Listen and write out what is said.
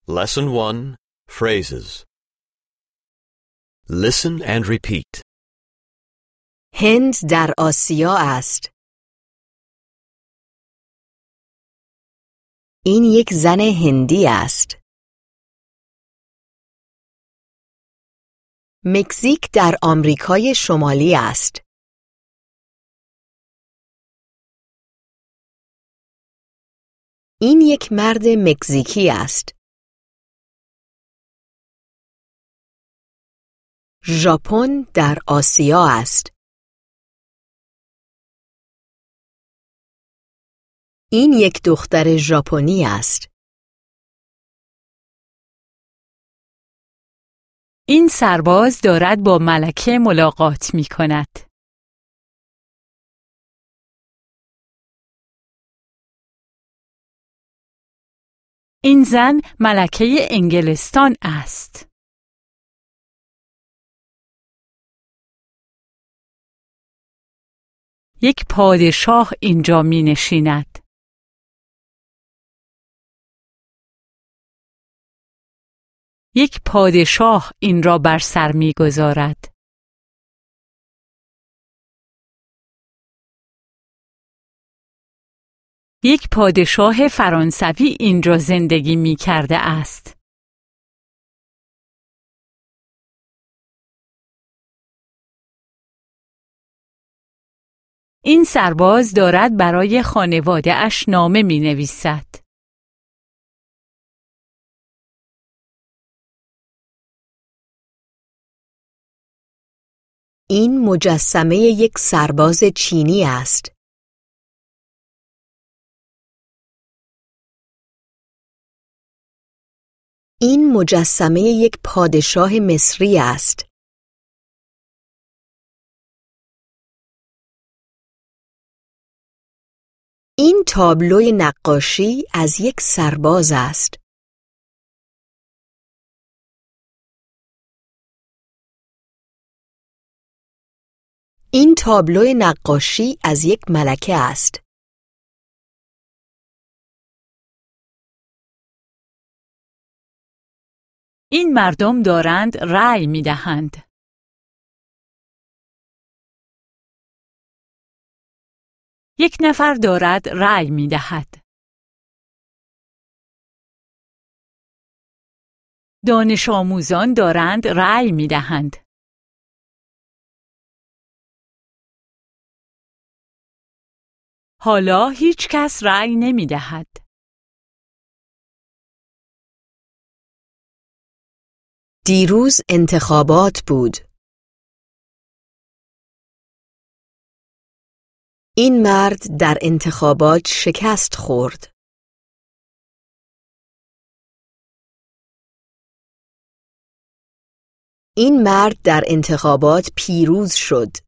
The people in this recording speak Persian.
Lesson 1. Phrases. Listen and repeat. هند در آسیا است. این یک زن هندی است. مکزیک در آمریکای شمالی است. این یک مرد مکزیکی است. ژاپن در آسیا است. این یک دختر ژاپنی است. این سرباز دارد با ملکه ملاقات می کند. این زن ملکه انگلستان است. یک پادشاه اینجا می نشیند. یک پادشاه این را بر سر می گذارد. یک پادشاه فرانسوی اینجا زندگی می کرده است. این سرباز دارد برای خانواده اش نامه می نویسد. این مجسمه یک سرباز چینی است. این مجسمه یک پادشاه مصری است. این تابلوی نقاشی از یک سرباز است. این تابلوی نقاشی از یک ملکه است. این مردم دارند رأی می دهند. یک نفر دارد رأی می دهد. دانش آموزان دارند رأی می دهند. حالا هیچ کس رأی نمی دهد. دیروز انتخابات بود. این مرد در انتخابات شکست خورد. این مرد در انتخابات پیروز شد.